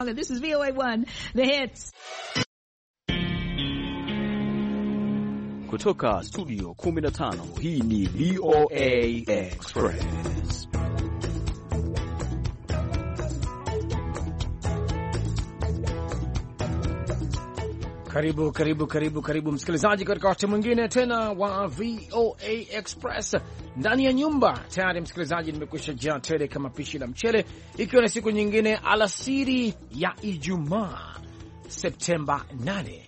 This is VOA1, The Hits. Kutoka studio 15, hii ni VOA Express. Karibu msikilizaji katika wakati mwingine tena wa VOA Express ndani ya nyumba. Tayari msikilizaji, nimekwisha jaa tele kama pishi la mchele, ikiwa ni siku nyingine alasiri ya Ijumaa Septemba 8,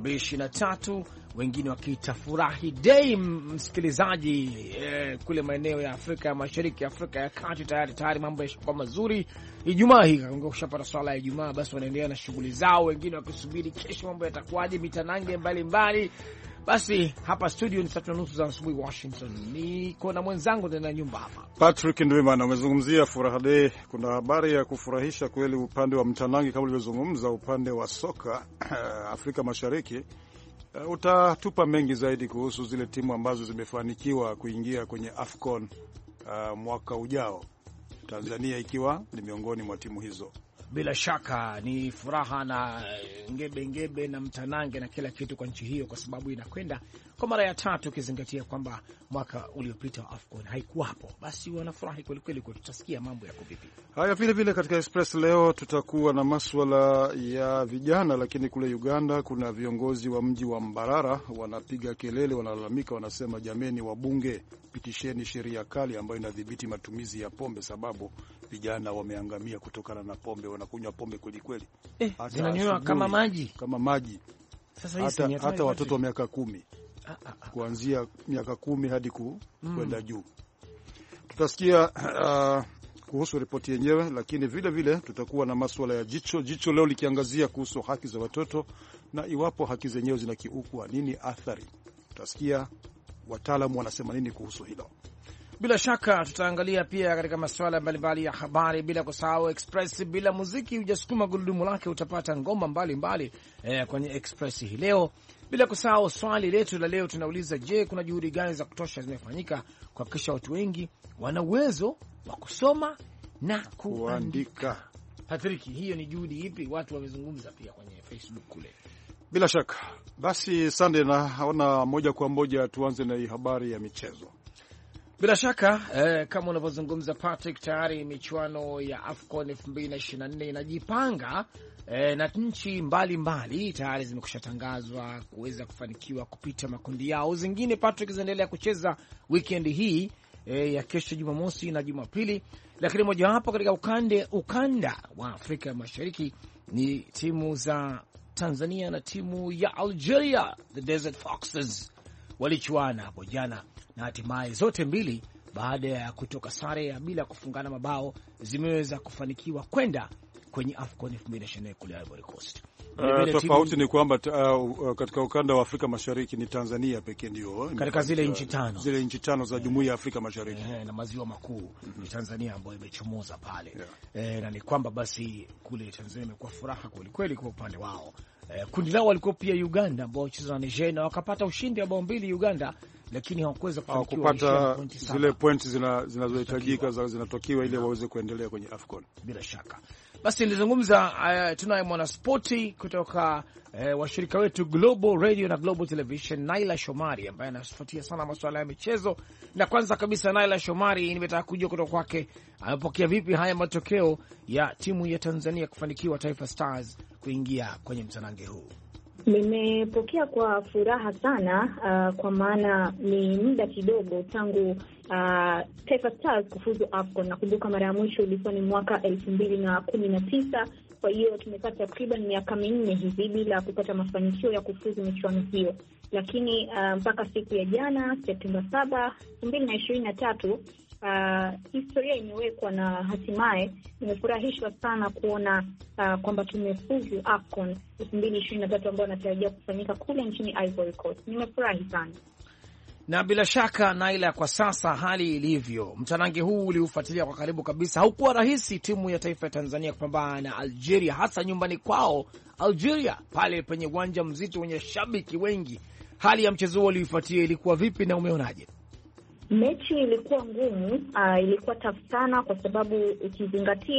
2023, wengine wakiita furahi day. Msikilizaji, kule maeneo ya Afrika ya Mashariki, Afrika ya Kati tayari mambo yashakuwa mazuri. Ijumaa hii kushapata swala ya Ijumaa, basi wanaendelea na shughuli zao, wengine wakisubiri kesho mambo yatakuwaje, mitanange mbalimbali. Basi hapa studio ni 3:30 za asubuhi Washington, niko na mwenzangu ndani ya nyumba hapa Patrick Ndwimana. Umezungumzia furaha day, kuna habari ya kufurahisha kweli upande wa mtanange kama ulivyozungumza, upande wa soka Afrika Mashariki. Utatupa mengi zaidi kuhusu zile timu ambazo zimefanikiwa kuingia kwenye AFCON mwaka ujao, Tanzania ikiwa ni miongoni mwa timu hizo. Bila shaka ni furaha na ngebe na mtanange na kila kitu kwa nchi hiyo, kwa sababu inakwenda kwa mara ya 3, ukizingatia kwamba mwaka uliopita AFCON haikuwapo. Basi wanafurahi kweli kweli, kwa tutasikia mambo yako vipi. Haya, vile katika Express leo tutakuwa na masuala ya vijana, lakini kule Uganda kuna viongozi wa mji wa Mbarara wanapiga kelele, wanalalamika, wanasema jameni, wabunge pitisheni sheria kali ambayo inadhibiti matumizi ya pombe, sababu vijana wameangamia kutokana na pombe, wanakunywa pombe kweli kweli. Zinanywa kama maji. Sasa hata watoto wa miaka 10, kuanzia miaka 10 hadi kwenda juu. Tutasikia kuhusu ripoti yenyewe, lakini vile tutakuwa na masuala ya jicho leo likiangazia kuhusu haki za watoto na iwapo haki zenyewe zinakiukwa, nini athari. Tutasikia wataalamu wanasema nini kuhusu hilo. Bila shaka tutaangalia pia katika masuala mbalimbali ya habari, bila kusahau Express. Bila muziki hujasukuma gurudumu lake, utapata ngoma mbalimbali kwenye Express hii leo. Bila kusahau swali letu la leo, tunauliza, je, kuna juhudi gani za kutosha zimefanyika kuhakikisha watu wengi wana uwezo wa kusoma na kuandika? Patrick, hiyo ni juhudi ipi? Watu wamezungumza pia kwenye Facebook kule. Bila shaka. Basi Sunday, naona moja kwa moja tuanze na hii habari ya michezo. Bila shaka kama unavyozungumza Patrick, tayari michuano ya AFCON 2024 inajipanga na nchi mbalimbali tayari zimekushatangazwa kuweza kufanikiwa kupita makundi yao. Zingine Patrick zinaendelea kucheza weekend hii ya kesho Jumamosi na Jumapili, lakini mojawapo katika ukanda wa Afrika ya Mashariki ni timu za Tanzania na timu ya Algeria, the Desert Foxes, walichuana hapo jana na hatimaye zote mbili, baada ya kutoka sare ya bila kufungana mabao, zimeweza kufanikiwa kwenda kwenye AFCON 2024 kule Ivory Coast. Tofauti ni kwamba katika ukanda wa Afrika Mashariki ni Tanzania pekee ndio katika zile nchi tano za Jumuiya ya Afrika Mashariki na maziwa makuu, ni Tanzania ambayo imechomoza pale. Na ni kwamba basi kule Tanzania imekuwa furaha kweli kweli kwa upande wao. Kundi lao walikuwa pia Uganda ambao walicheza na Niger na wakapata ushindi wa bao 2 Uganda, lakini hawakuweza kupata zile points zinazohitajika zinatokiwa ili waweze kuendelea kwenye AFCON. Bila shaka. Basi nilizungumza, tunaye mwanaspoti kutoka washirika wetu Global Radio na Global Television, Naila Shomari, ambaye anafuatia sana masuala ya michezo. Na kwanza kabisa, Naila Shomari, nimetaka kujua kutoka kwake amepokea vipi haya matokeo ya timu ya Tanzania kufanikiwa, Taifa Stars, kuingia kwenye mtanange huu. Nimepokea kwa furaha sana, kwa maana ni muda kidogo tangu Taifa Stars kufuzu AFCON. Nakumbuka mara ya mwisho ilikuwa ni mwaka 2019. Kwa hiyo tumepata takriban miaka 4 hivi bila kupata mafanikio ya kufuzu michuano hiyo. Lakini mpaka siku ya jana Septemba 7, 2023, historia imewekwa na hatimaye nimefurahishwa sana kuona kwamba tumefuzu AFCON 2023 ambayo inatarajia kufanyika kule nchini Ivory Coast. Nimefurahi sana. Na bila shaka Naila, kwa sasa hali ilivyo, mtanange huu uliufuatilia kwa karibu kabisa. Haukuwa rahisi timu ya taifa ya Tanzania kupambana na Algeria, hasa nyumbani kwao Algeria, pale penye uwanja mzito wenye shabiki wengi. Hali ya mchezo huo uliufuatilia, ilikuwa vipi na umeonaje? Mechi ilikuwa ngumu, ilikuwa tough sana, kwa sababu ukizingatia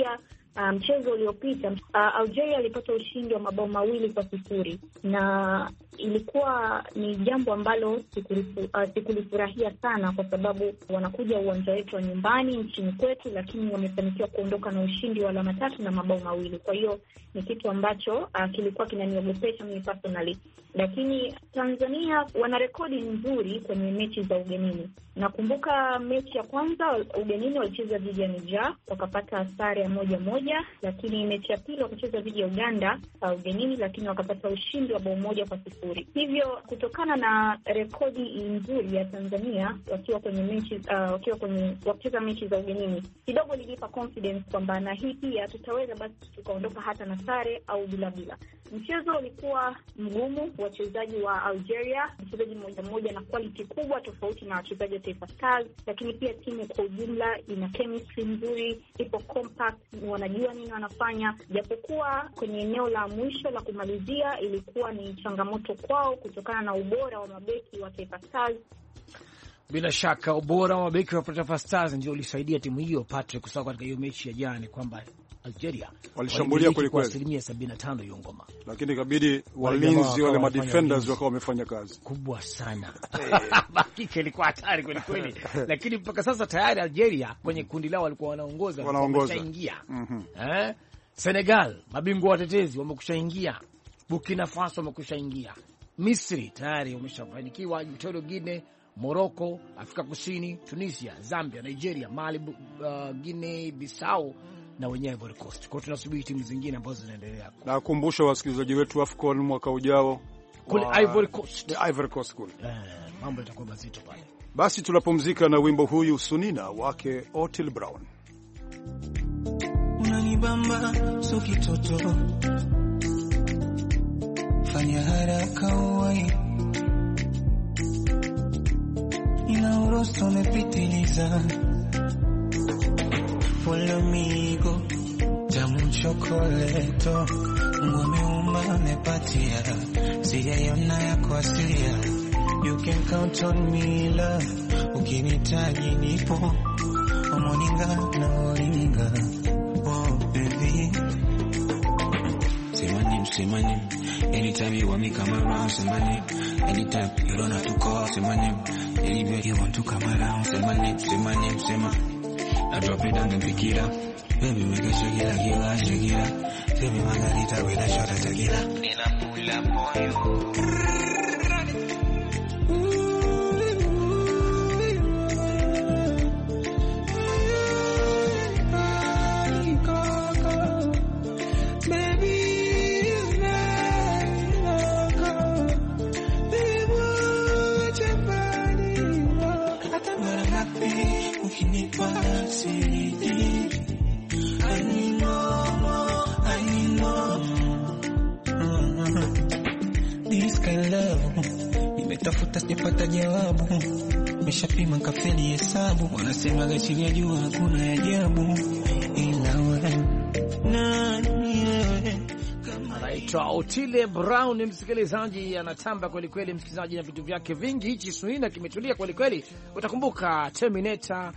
mchezo uliopita Algeria alipata ushindi wa mabao 2-0, na ilikuwa ni jambo ambalo sikulifurahia sana, kwa sababu wanakuja uwanja wetu wa nyumbani nchini kwetu, lakini wamefanikiwa kuondoka na ushindi wa alama 3 na mabao 2. Kwa hiyo ni kitu ambacho kilikuwa kinaniogopesha mimi personally. Lakini Tanzania wana rekodi nzuri kwenye mechi za ugenini. Nakumbuka mechi ya kwanza ugenini walicheza dhidi ya Niger, wakapata sare ya 1-1, lakini mechi ya pili wakacheza dhidi ya Uganda ugenini, lakini wakapata ushindi wa bao 1-0. Hivyo kutokana na rekodi nzuri ya Tanzania wakiwa kwenye mechi wakicheza mechi za ugenini, kidogo nilipa confidence kwamba na hii pia tutaweza basi tukaondoka hata na sare au bila. Mchezo ulikuwa mgumu, wachezaji wa Algeria, mchezaji mmoja na quality kubwa tofauti na wachezaji wa Taifa Stars, lakini pia timu kwa ujumla ina chemistry nzuri, ipo compact, wanajua nini wanafanya, japokuwa kwenye eneo la mwisho la kumalizia ilikuwa ni changamoto kwao kutokana na ubora wa mabeki wa Taifa Stars. Bila shaka ubora wa mabeki wa Taifa Stars ndio ulisaidia timu hiyo Patrick kusawa katika hiyo mechi ya jana, kwamba Algeria walishambulia kweli kweli 75% hiyo ngoma, lakini ikabidi walinzi wale madefenders wakawa wamefanya kazi kubwa sana. Hakika ilikuwa hatari kweli kweli. Lakini mpaka sasa tayari Algeria kwenye kundi lao walikuwa wanaongoza. Wameshaingia. Senegal mabingwa watetezi wamekushaingia, Burkina Faso wamekushaingia, Misri tayari wameshafanikiwa, Equatorial Guinea, Morocco, Afrika Kusini, Tunisia, Zambia, Nigeria, Mali, Guinea Bissau na wenyewe Ivory Coast. Kwa tunasubiri timu zingine ambazo zinaendelea. Na kukumbusha wasikilizaji wetu AFCON mwaka ujao kule Ivory Coast. Ivory Coast kule. Mambo yatakuwa mazito pale. Basi tunapumzika na wimbo huyu Sunina wake Otile Brown. Unanibamba so kitoto, fanya haraka uwai, ina urosto umepitiliza, Polo amigo, jamu chokoleto, umeuma mepatia, sijaiona yako asilia. You can count on me love, ukinitaji nipo, omoninga na olinga, oh baby. Say my name, anytime you want me come around, say my name. Anytime you don't have to call, say my name. Anywhere you want to come around, say my name, say my name, say my. I drop it down and pick it up. Baby, we can shake it like you are, shake it up. Tell me margarita with a shot of tequila. Then I pull up on you. Nimetafuta sipata jawabu, nimeshapima kafeli hesabu, wanasema gachi ya juu hakuna ajabu, ila wewe nani wewe. Anaitwa Otile Brown, msikilizaji, anatamba kweli kweli msikilizaji na vitu vyake vingi. Hichi Sunina kimetulia kweli kweli. Utakumbuka Terminator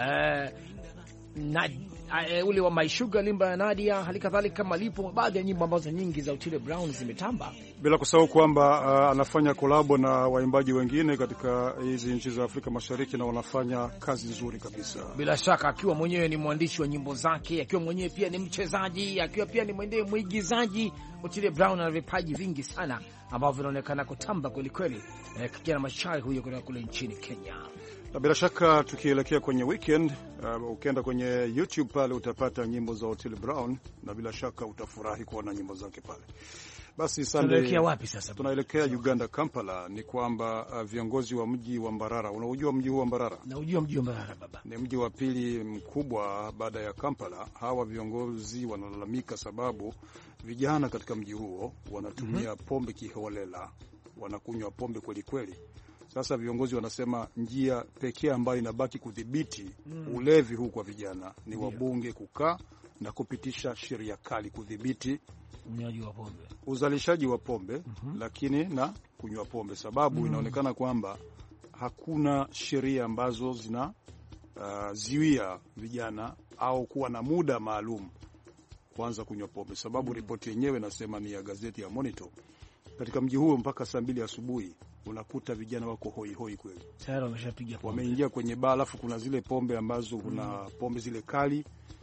na ule wa My Sugar, limba ya Nadia, halikadhalika Malipo, baadhi ya nyimbo ambazo nyingi za Otile Brown zimetamba. Bila kusahau kwamba anafanya kolabo na waimbaji wengine katika hizi nchi za Afrika Mashariki na wanafanya kazi nzuri kabisa. Bila shaka akiwa mwenyewe ni mwandishi wa nyimbo zake, akiwa mwenyewe pia ni mchezaji, akiwa pia ni mwigizaji. Otile Brown ana vipaji vingi sana ambavyo vinaonekana kutamba kweli kweli, kijana machari huyo kutoka kule nchini Kenya. Na bila shaka tukielekea kwenye weekend, ukienda kwenye YouTube pale utapata nyimbo za Otile Brown na bila shaka utafurahi kuona nyimbo zake pale. Basi tunaelekea wapi sasa? Tunaelekea Uganda, Kampala. Ni kwamba viongozi wa mji wa Mbarara, unaujua mji huu wa Mbarara? Naujua mji wa Mbarara baba. Ni mji wa pili mkubwa baada ya Kampala. Hawa viongozi wanalalamika sababu vijana katika mji huo wanatumia pombe kiholela, wanakunywa pombe kweli kweli. Sasa viongozi wanasema njia pekee ambayo inabaki kudhibiti ulevi huu kwa vijana ni wabunge kukaa na kupitisha sheria kali kudhibiti unywaji wa pombe, uzalishaji wa pombe, lakini na kunywa pombe, sababu inaonekana kwamba hakuna sheria ambazo zina ziwia vijana au kuwa na muda maalum kuanza kunywa pombe, sababu ripoti yenyewe nasema ni ya gazeti ya Monitor. Katika mji huo mpaka saa 2 asubuhi unakuta vijana wako hoi hoi kweli. Tayari wameshapiga pombe. Wameingia kwenye baa, alafu kuna zile pombe ambazo kuna pombe zile kali,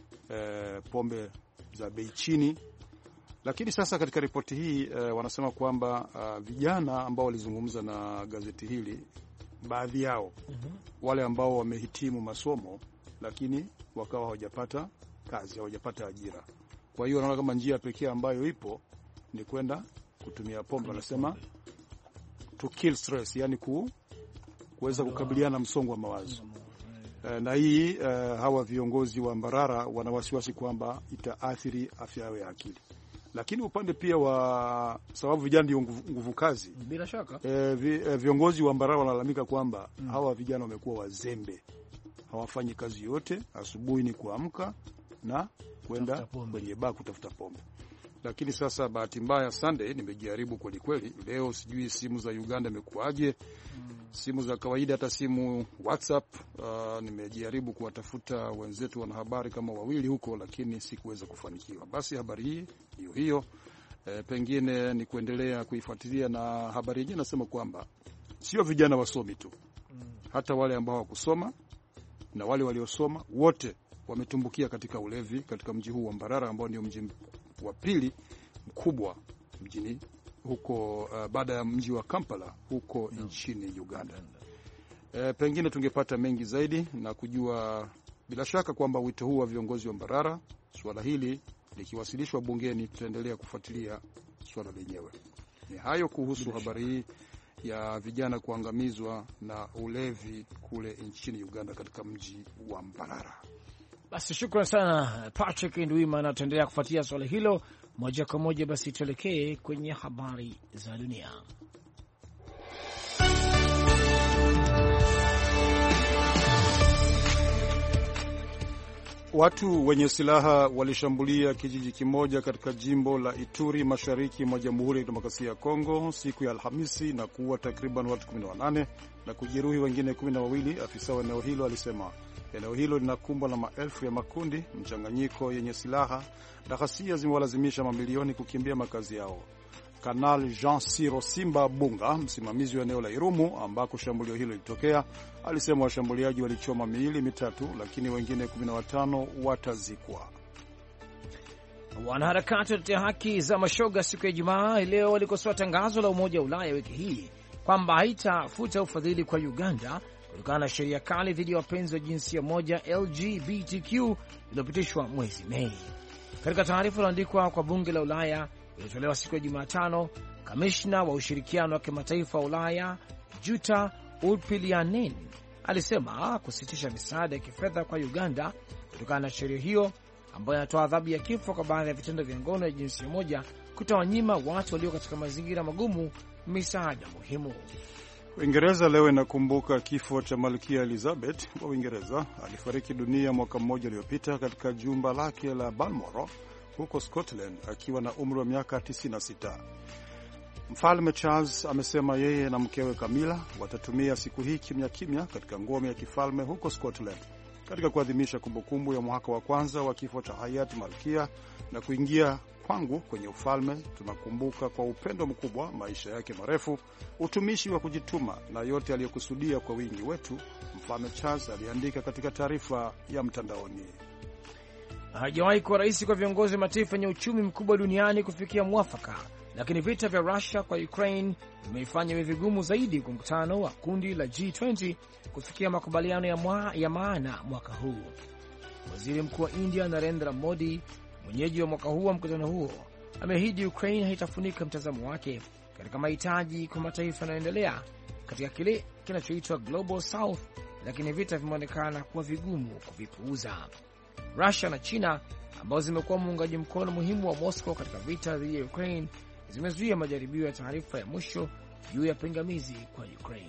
pombe za bei chini. Lakini sasa katika ripoti hii wanasema kwamba vijana ambao walizungumza na gazeti hili, baadhi yao wale ambao wamehitimu masomo lakini wakawa hawajapata kazi, hawajapata ajira. Kwa hiyo wanaona kama njia pekee ambayo ipo ni kwenda kutumia pombe. Wanasema to kill stress, yani kuweza kukabiliana na msongo wa mawazo. Na hii hawa viongozi wa Mbarara wana wasiwasi kwamba itaathiri afya yao ya akili. Lakini upande pia wa sababu vijana ndio nguvu kazi, bila shaka viongozi wa Mbarara wanalalamika kwamba hawa vijana wamekuwa wazembe, hawafanyi kazi yote. Asubuhi ni kuamka na kwenda kwenye baa kutafuta pombe. Lakini sasa bahati mbaya Sunday nimejaribu kweli kweli leo, sijui simu za Uganda imekuaje, simu za kawaida, hata simu WhatsApp, nimejaribu kuwatafuta wenzetu wanahabari kama wawili huko, lakini sikuweza kufanikiwa. Basi habari hii ndio hiyo. Pengine ni kuendelea kuifuatilia, na habari yenyewe nasema kwamba sio vijana wasomi tu, hata wale ambao hawakusoma na wale waliosoma wote wametumbukia katika ulevi katika mji huu wa Mbarara ambao ndio mji wa pili mkubwa mjini huko, baada ya mji wa Kampala huko nchini Uganda. Pengine tungepata mengi zaidi na kujua bila shaka kwamba wito huu wa viongozi wa Mbarara, swala hili likiwasilishwa bungeni, tutaendelea kufuatilia swala lenyewe. Ni hayo kuhusu habari hii ya vijana kuangamizwa na ulevi kule nchini Uganda katika mji wa Mbarara. Basi shukrani sana Patrick Ndwimana, tutaendelea kufuatia swala hilo moja kwa moja. Basi tuelekee kwenye habari za dunia. Watu wenye silaha walishambulia kijiji kimoja katika jimbo la Ituri mashariki mwa Jamhuri ya Kidemokrasia ya Kongo siku ya Alhamisi na kuua takriban watu 18 na kujeruhi wengine 12, afisa wa eneo hilo alisema. Eneo hilo linakumbwa na maelfu ya makundi mchanganyiko yenye silaha na ghasia zimewalazimisha mamilioni kukimbia makazi yao. Kanal Jean Siro Simba Bunga, msimamizi wa eneo la Irumu ambako shambulio hilo lilitokea, alisema washambuliaji walichoma miili 3 lakini wengine 15 watazikwa. Wanaharakati wa kutetea haki za mashoga siku ya Ijumaa leo walikosoa tangazo la Umoja wa Ulaya wiki hii kwamba haitafuta ufadhili kwa Uganda kutokana na sheria kali dhidi ya wapenzi wa jinsia moja LGBTQ iliyopitishwa mwezi Mei. Katika taarifa iliyoandikwa kwa bunge la Ulaya iliyotolewa siku ya Jumatano, kamishna wa ushirikiano wa kimataifa wa Ulaya Jutta Urpilainen alisema kusitisha misaada ya kifedha kwa Uganda kutokana na sheria hiyo ambayo inatoa adhabu ya kifo kwa baadhi ya vitendo vya ngono ya jinsia moja kutawanyima watu walio katika mazingira magumu misaada muhimu. Uingereza leo inakumbuka kifo cha Malkia Elizabeth wa Uingereza. Alifariki dunia mwaka mmoja uliopita katika jumba lake la Balmoral huko Scotland akiwa na umri wa miaka 96. Mfalme Charles amesema yeye na mkewe Camilla watatumia siku hii kimya kimya katika ngome ya kifalme huko Scotland katika kuadhimisha kumbukumbu ya mwaka wa kwanza wa kifo cha hayati Malkia na kuingia kwangu kwenye ufalme. Tunakumbuka kwa upendo mkubwa maisha yake marefu, utumishi wa kujituma na yote aliyokusudia kwa wingi wetu, Mfalme Charles aliandika katika taarifa ya mtandaoni. Hajawahi kuwa rahisi kwa viongozi wa mataifa yenye uchumi mkubwa duniani kufikia mwafaka, lakini vita vya Russia kwa Ukraine vimeifanya iwe vigumu zaidi kwa mkutano wa kundi la G20 kufikia makubaliano ya maana mwaka huu. Waziri Mkuu wa India Narendra Modi, mwenyeji wa mwaka huu wa mkutano huo, ameahidi Ukraine haitafunika mtazamo wake katika mahitaji kwa mataifa yanayoendelea katika kile kinachoitwa Global South, lakini vita vimeonekana kuwa vigumu kuvipuuza. Russia na China ambazo zimekuwa muungaji mkono muhimu wa Moscow katika vita dhidi ya Ukraine zimezuia majaribio ya taarifa ya mwisho juu ya pingamizi kwa Ukraine.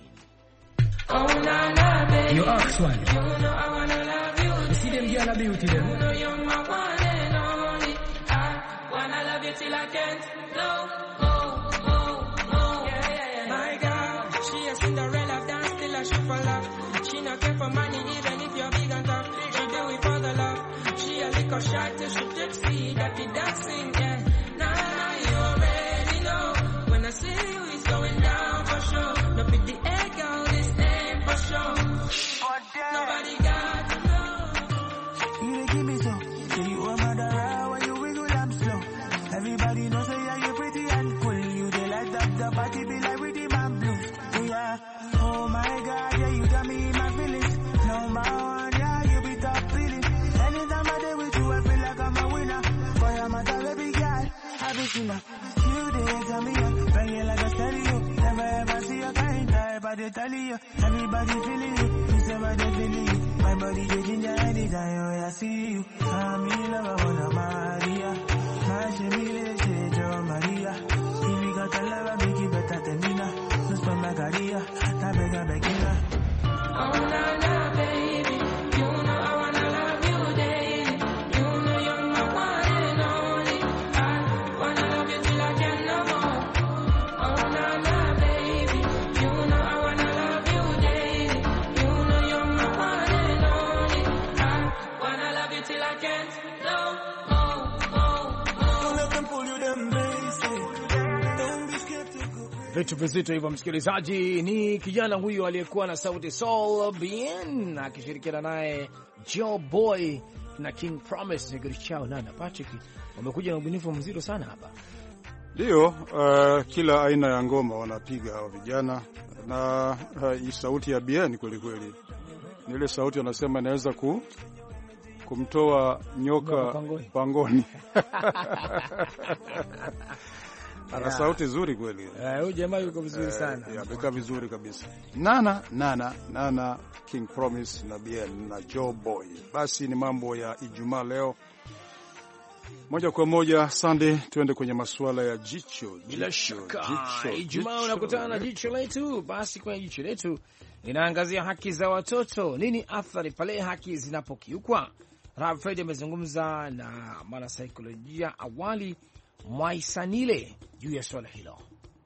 Shot to shoot it, see that it sing, yeah. Nah, you already know. When I see you, it's going down for sure. No pity the egg, girl, this ain't for sure. Nobody got to know. You give me some. You are mother when you wiggle, I'm slow. Everybody knows that you're pretty and cool. You they light up the party, be like with the man blues. Yeah. Oh my God, yeah, you got me in my feelings. Number one, yeah, you be top feeling. Anytime I day with you, I feel like I'm a winner. Boy, I'm a baby girl, I be sinner. You they tell me, bang it like a stereo. Never ever see a kind type, I they tell you. Everybody feeling you, you say what they feeling you. My body they ginger anytime I see you. I'm in love, I wanna Maria. My shemile, Joe Maria. If you got a love, I make it better than Nina. No spend my career, I beg a beginner. Oh, na, na, baby. You know I wanna love you daily. You know you're my one and only. I wanna love you till I can no more. Oh, na, na, baby. You know I wanna love you daily. You know you're my one and only. I wanna love you till I can't no more. Don't let them pull you them basic. Don't be scared to go. Vitu vizito hivyo, msikilizaji. Ni kijana huyu aliyekuwa na sauti Soul Bien akishirikiana naye Joe Boy na King Promise. Ni chao nana Patrick, wamekuja na ubunifu mzito sana hapa. Ndio, kila aina ya ngoma wanapiga hao vijana, na hii sauti ya Bien kweli kweli ni ile sauti anasema inaweza kumtoa nyoka pangoni. Ana sauti nzuri kweli. Huyu jamaa yuko vizuri sana. Amekaa vizuri kabisa. Nana King Promise na Bien na Joe Boy. Basi ni mambo ya Ijumaa leo. Moja kwa moja Sunday, tuende kwenye masuala ya jicho. Bila shaka Ijumaa unakutana na jicho letu. Basi kwenye jicho letu inaangazia haki za watoto. Nini athari pale haki zinapokiukwa? Rav Fred amezungumza na mwanasaikolojia Awali Mwaisanile juu ya swala hilo.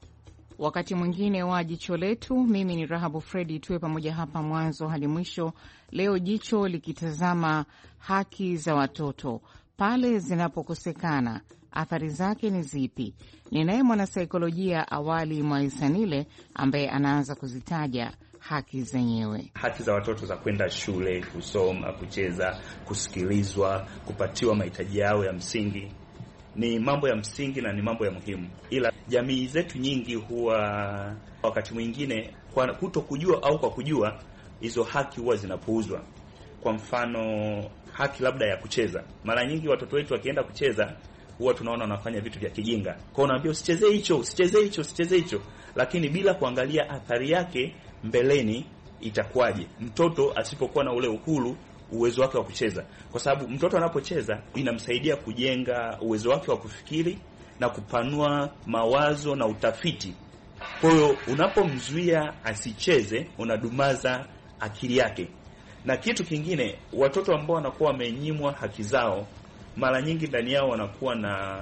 Wakati mwingine wa jicho letu, mimi ni Rahabu Fredi, tuwe pamoja hapa mwanzo hadi mwisho. Leo jicho likitazama haki za watoto pale zinapokosekana, athari zake ni zipi? Ninaye mwanasaikolojia Awali Mwaisanile ambaye anaanza kuzitaja haki zenyewe. Haki za watoto za kwenda shule, kusoma, kucheza, kusikilizwa, kupatiwa mahitaji yao ya msingi ni mambo ya msingi na ni mambo ya muhimu. Ila jamii zetu nyingi huwa wakati mwingine kwa kuto kujua au kwa kujua hizo haki huwa zinapuuzwa. Kwa mfano haki labda ya kucheza. Mara nyingi watoto wetu wakienda kucheza huwa tunaona wanafanya vitu vya kijinga. Kwa unaambia usicheze hicho, usicheze hicho, usicheze hicho, lakini bila kuangalia athari yake mbeleni itakuwaje mtoto asipokuwa na ule uhuru uwezo wake wa kucheza. Kwa sababu mtoto anapocheza inamsaidia kujenga uwezo wake wa kufikiri na kupanua mawazo na utafiti. Kwa hiyo unapomzuia asicheze unadumaza akili yake. Na kitu kingine, watoto ambao wanakuwa wamenyimwa haki zao mara nyingi ndani yao wanakuwa na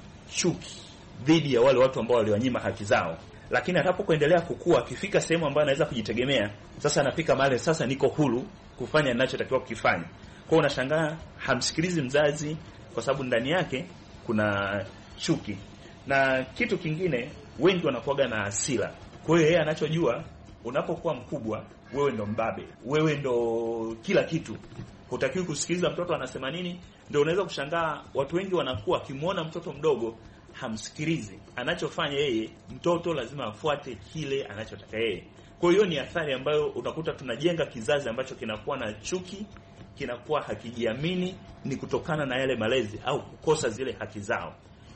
chuki dhidi ya wale watu ambao waliwanyima haki zao. Lakini atakapoendelea kukua, akifika sehemu ambayo anaweza kujitegemea, sasa anafika mahali sasa niko huru kufanya ninachotakiwa kukifanya. Kwa hiyo unashangaa hamsikilizi mzazi kwa sababu ndani yake kuna chuki. Na kitu kingine, wengi wanakuwa na hasira. Kwa hiyo yeye anachojua, unapokuwa mkubwa wewe ndo mbabe, wewe ndo kila kitu, hutakiwi kusikiliza mtoto anasema nini. Ndio unaweza kushangaa watu wengi wanakuwa kimuona mtoto mdogo hamsikilizi, anachofanya yeye mtoto lazima afuate kile anachotaka yeye. Kwa hiyo ni athari ambayo unakuta tunajenga kizazi ambacho kinakuwa na chuki, kinakuwa hakijiamini, ni kutokana na yale malezi au kukosa zile haki zao.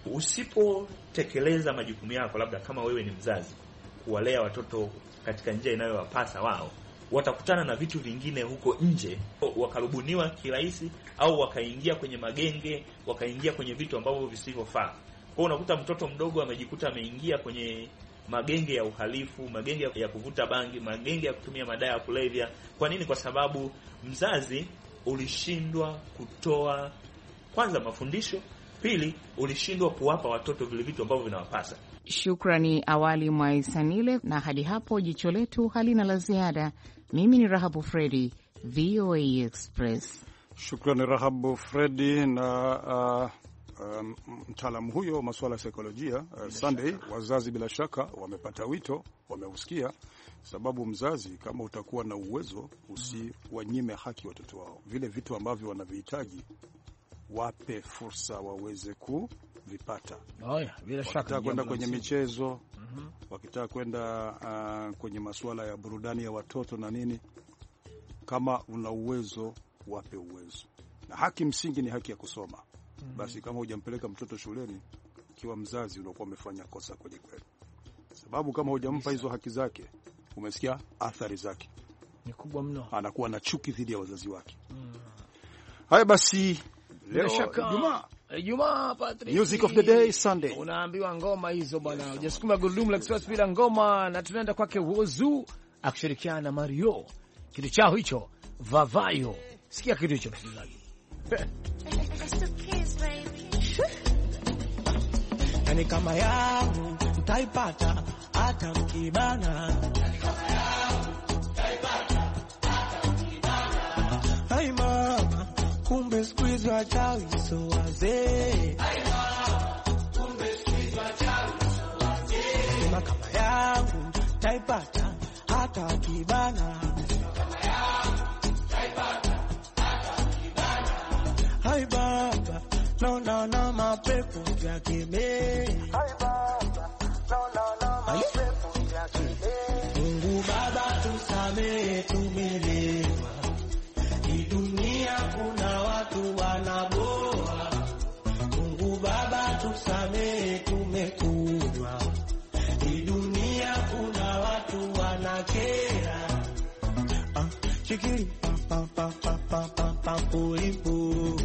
Usipotekeleza majukumu yako, labda kama wewe ni mzazi, kuwalea watoto katika njia inayowapasa wao, watakutana na vitu vingine huko nje, wakarubuniwa kirahisi au wakaingia kwenye magenge, wakaingia kwenye vitu ambavyo visivyofaa. Kwa unakuta mtoto mdogo amejikuta ameingia kwenye magenge ya uhalifu, magenge ya kuvuta bangi, magenge ya kutumia madawa ya kulevya. Kwa nini? Kwa sababu mzazi ulishindwa kutoa kwanza mafundisho, pili ulishindwa kuwapa watoto vile vitu ambavyo vinawapasa. Shukrani Awali Mwaisanile, na hadi hapo jicho letu halina la ziada. Mimi ni Rahabu Fredi, VOA Express. Shukrani Rahabu Fredi. Na mtaalamu huyo masuala ya saikolojia Sunday, wazazi bila shaka wamepata wito, wameusikia, sababu mzazi kama utakuwa na uwezo usiwanyime haki watoto wao. Vile vitu ambavyo wanavihitaji wape fursa waweze kuvipata. Bila shaka wakitaka kwenda kwenye michezo, wakitaka kwenda kwenye masuala ya burudani ya watoto na nini, kama una uwezo wape uwezo. Na haki msingi ni haki ya kusoma. Basi kama hujampeleka mtoto shuleni, kiwa mzazi unakuwa umefanya kosa kweli kweli. Sababu kama hujampa hizo haki zake, umesikia athari zake ni kubwa mno. Anakuwa na chuki dhidi ya wazazi wake. Haya basi, leo Ijumaa Patrick, music of the day Sunday. Unaambiwa ngoma hizo bwana. Hujasukuma gurudumu la Express bila ngoma, na tunaenda kwake Wozu akishirikiana na Mario. Kitu chao hicho Vavayo. Sikia kitu hicho msikilizaji. Yani kama yangu utaipata hata mkibana. Yani kama yangu utaipata hata mkibana. Hai mama, kumbe squeeze wachawi so wazee. Hai mama, kumbe squeeze wachawi so wazee. Kama yangu utaipata hata mkibana. Kama yangu utaipata hata mkibana. Hai baba, no mapepo ya kime. Hai baba, no mapepo ya kime. Mungu Baba tusamehe tumelewa. Hii dunia kuna watu wanaboa. Mungu Baba tusamehe tumekunywa. Hii dunia kuna watu wanakera. Shikiri pa pa pa pa pa pa polipo.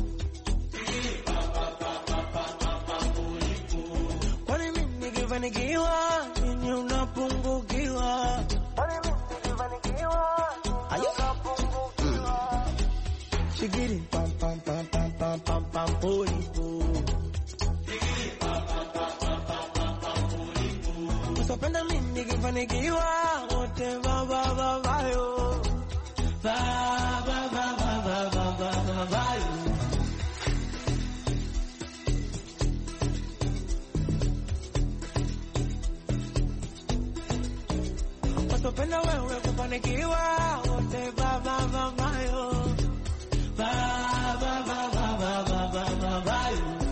Nikiwa nini unapungukiwa? Shigiri pam pam pam pam pam pam pam polipo. Usipenda mimi nikifanikiwa wote baba bayo. Baba bayo. Usipenda wewe kufanikiwa wote baba bayo. Baba bayo.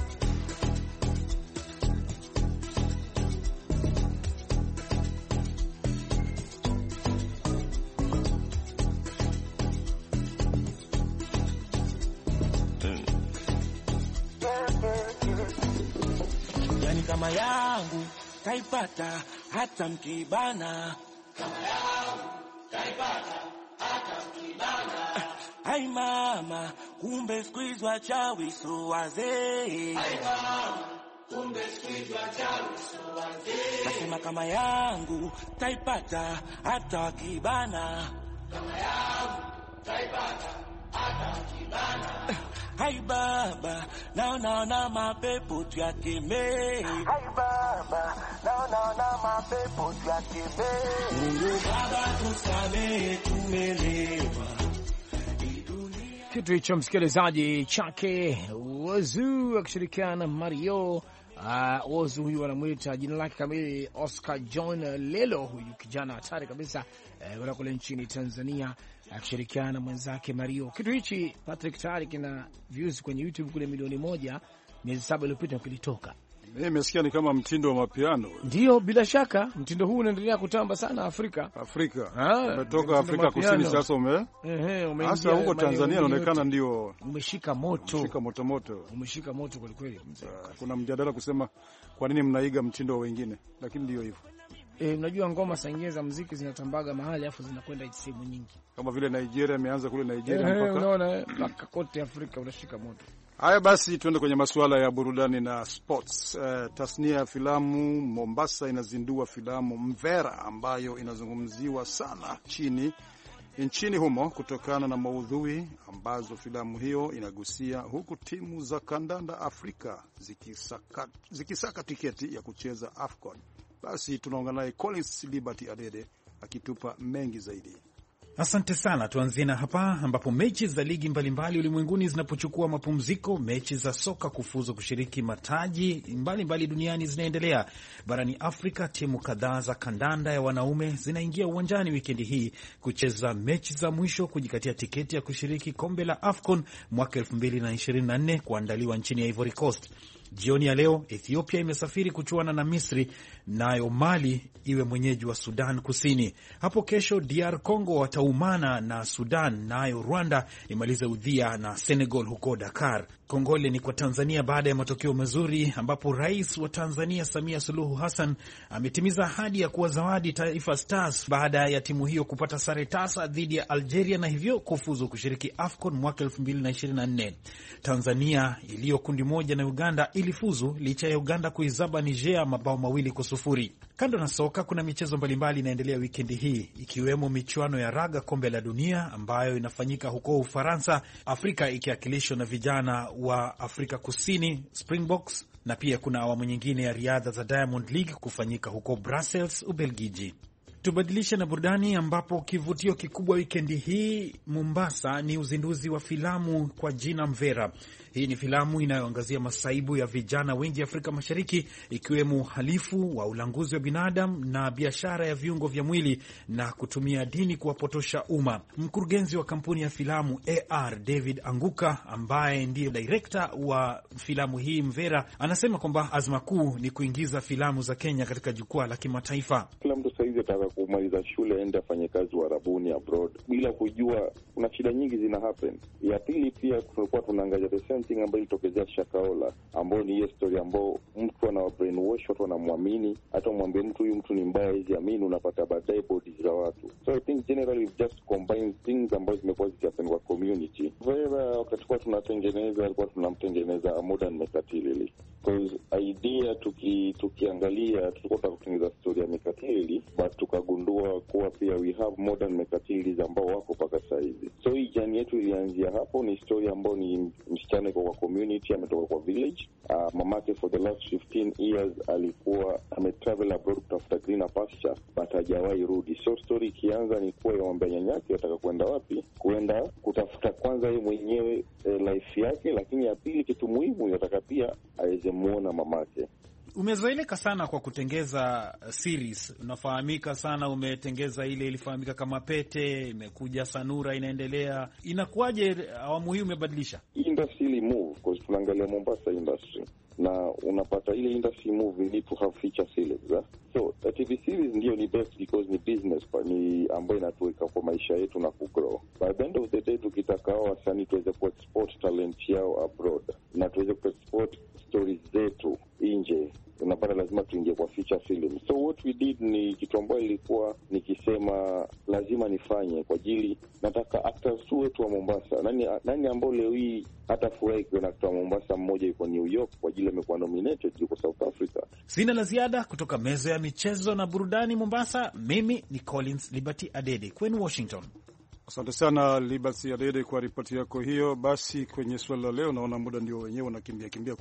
Yani kama yangu taipata hata mkibana. Kama yangu taipata hata mkibana. Hai mama, kumbe squeeze wachawi so wazee. Hai mama, kumbe squeeze wachawi so wazee. Nasema kama yangu taipata hata kibana. Kama yangu taipata hata kibana. Hai baba, naona mapepo tuyakemee. Hai baba, naona mapepo tuyakemee. Mungu Baba tusamehe tumelewa. Kitu hicho msikilizaji chake Wozu akishirikiana na Mario. Wozu huyu anamwita jina lake kamili Oscar John Lelo, huyu kijana hatari kabisa wala kule nchini Tanzania, akishirikiana na mwenzake Mario. Kitu hichi Patrick tayari kina views kwenye YouTube kule milioni 1 miezi 7 iliyopita kilitoka. Mimi nimesikia ni kama mtindo wa mapiano. Ndio, bila shaka mtindo huu unaendelea kutamba sana Afrika. Umetoka Afrika Kusini sasa umeingia. Sasa huko Tanzania inaonekana ndio umeshika moto. Umeshika moto kweli kweli. Kuna mjadala kusema kwa nini mnaiga mtindo wa wengine, lakini ndio hivyo. Unajua ngoma saingine za muziki zinatambaga mahali afu zinakwenda sehemu nyingi. Kama vile Nigeria imeanza kule Nigeria mpaka kote Afrika unashika moto. Haya basi, tuende kwenye masuala ya burudani na sports. Tasnia ya filamu Mombasa inazindua filamu Mvera ambayo inazungumziwa sana nchini humo kutokana na maudhui ambazo filamu hiyo inagusia, huku timu za kandanda Afrika zikisaka tiketi ya kucheza AFCON. Basi tunaongana naye Collins Liberty Adede akitupa mengi zaidi. Asante sana. Tuanzie na hapa ambapo mechi za ligi mbalimbali ulimwenguni zinapochukua mapumziko, mechi za soka kufuzu kushiriki mataji mbalimbali duniani zinaendelea. Barani Afrika, timu kadhaa za kandanda ya wanaume zinaingia uwanjani wikendi hii kucheza mechi za mwisho kujikatia tiketi ya kushiriki kombe la AFCON mwaka 2024 kuandaliwa nchini Ivory Coast. Jioni ya leo Ethiopia imesafiri kuchuana na Misri, nayo Mali iwe mwenyeji wa Sudan Kusini. Hapo kesho DR Congo wataumana na Sudan, nayo Rwanda imalize udhia na Senegal huko Dakar. Kongole ni kwa Tanzania baada ya matokeo mazuri, ambapo Rais wa Tanzania Samia Suluhu Hassan ametimiza ahadi ya kuwa zawadi Taifa Stars baada ya timu hiyo kupata sare tasa dhidi ya Algeria na hivyo kufuzu kushiriki AFCON mwaka 2024. Tanzania iliyo kundi moja na Uganda ilifuzu licha ya Uganda kuizaba Niger mabao 2-0. Kando na soka, kuna michezo mbalimbali inaendelea wikendi hii, ikiwemo michuano ya raga kombe la dunia ambayo inafanyika huko Ufaransa, Afrika ikiakilishwa na vijana wa Afrika Kusini Springboks, na pia kuna awamu nyingine ya riadha za Diamond League kufanyika huko Brussels, Ubelgiji. Tubadilishe na burudani, ambapo kivutio kikubwa wikendi hii Mombasa ni uzinduzi wa filamu kwa jina Mvera. Hii ni filamu inayoangazia masaibu ya vijana wengi Afrika Mashariki, ikiwemo uhalifu wa ulanguzi wa binadamu na biashara ya viungo vya mwili na kutumia dini kuwapotosha umma. Mkurugenzi wa kampuni ya filamu AR David Anguka, ambaye ndiye direkta wa filamu hii Mvera, anasema kwamba azma kuu ni kuingiza filamu za Kenya katika jukwaa la kimataifa. Kila mtu sasa hivi ataka kumaliza shule aende afanye kazi Uarabuni abroad bila kujua kuna shida nyingi zina happen. Ya pili pia tulikuwa tunaangalia the same thing ambayo ilitokezea Shakaola, ambayo ni hiyo story ambayo mtu ana brainwash, watu wanamwamini, hata umwambie mtu huyu mtu ni mbaya hizi amini, unapata baadaye bodies za watu. So I think generally we've just combined things ambazo zimekuwa zikihappen kwa community. Vera wakati kwa tunamtengeneza modern Mekatilili. Because idea tukiangalia tulikuwa tunatengeneza story ya Mekatilili, but tukagundua kuwa pia we have modern Mekatilili ambao wako paka sasa hivi. So hii jani yetu ilianzia hapo, ni story ambayo ni msichana kwa community, ametoka kwa village. Mamake for the last 15 years alikuwa ametravel abroad kutafuta greener pasture, but hajawahi rudi. So story ikianza ni kuwa yombe nyanyake ataka kwenda wapi? Kwenda kutafuta kwanza yeye mwenyewe life yake, lakini ya pili kitu muhimu inataka pia aweze muona mamake. Umezoeleka sana kwa kutengeza series, unafahamika sana, umetengeza ile ilifahamika kama Pete, imekuja Sanura inaendelea. Inakuwaje awamu hii umebadilisha? Industry move, because tunaangalia Mombasa industry, na unapata ile industry move need to have feature series. So TV series ndio ni best because ni business, ni ambayo inatuweka kwa maisha yetu na kugrow. By the end of the day tukitaka wasanii tuweze kuexport talent yao abroad na tuweze kuexport stories zetu nje, unapata lazima tuingie kwa feature film. So what we did ni kitu ambayo ilikuwa nikisema lazima nifanye kwa ajili nataka actors wetu wa Mombasa. Nani ambao leo hii hata furahi kwa actor wa Mombasa mmoja yuko New York kwa ajili amekuwa nominated yuko South Africa. Sina la ziada kutoka meza ya michezo na burudani Mombasa. Mimi ni Collins Liberty Adede kwenu Washington. Asante sana Liberty Adede kwa ripoti yako hiyo. Basi kwenye swali la leo, naona muda ndio wenyewe unakimbia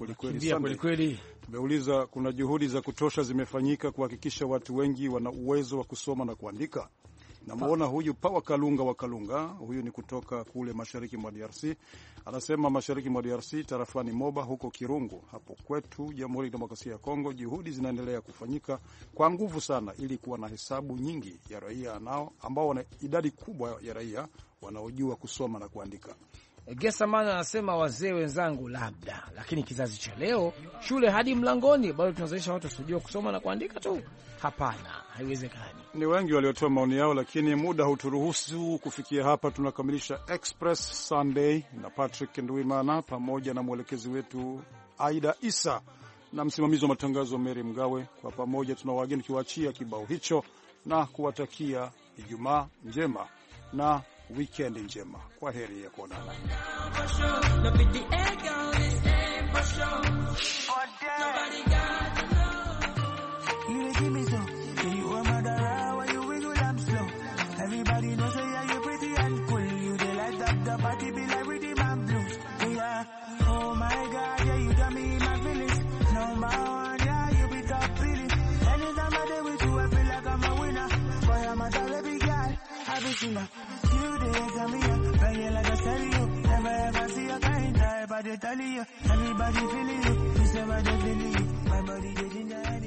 kweli. Tumeuliza, kuna juhudi za kutosha zimefanyika kuhakikisha watu wengi wana uwezo wa kusoma na kuandika? Namuona huyu Pawa Kalunga wa Kalunga, huyu ni kutoka kule mashariki mwa DRC. Anasema mashariki mwa DRC, tarafani Moba huko Kirungu, hapo kwetu Jamhuri ya Demokrasia ya Kongo, juhudi zinaendelea kufanyika kwa nguvu sana ili kuwa na hesabu nyingi ya raia ambao wana idadi kubwa ya raia wanaojua kusoma na kuandika. Gesamana anasema wazee wenzangu labda, lakini kizazi cha leo shule hadi mlangoni bado tunazalisha watu wasijua kusoma na kuandika tu. Hapana, haiwezekani. Ni wengi waliotoa maoni yao, lakini muda huturuhusu kufikia hapa. Tunakamilisha Express Sunday na Patrick Ndwimana pamoja na mwelekezi wetu Aida Isa na msimamizi wa matangazo Mary Mgawe. Kwa pamoja tunawageni kiwaachia kibao hicho na kuwatakia Ijumaa njema na weekend njema. Kwa heri ya kuonana. Everybody knows that you're pretty and cool. You they light up the party be like with the man blues. Yeah, oh my God, yeah, you got me in my feelings. Number one, yeah, you be top feeling. Anytime I day with you, I feel like I'm a winner. Boy, I'm a baby girl, I've been seen her. they tell me, bang it like a stereo. Never ever see a kind type, but they tell you. Everybody feeling you, you say what they feeling you. My body, they ginger.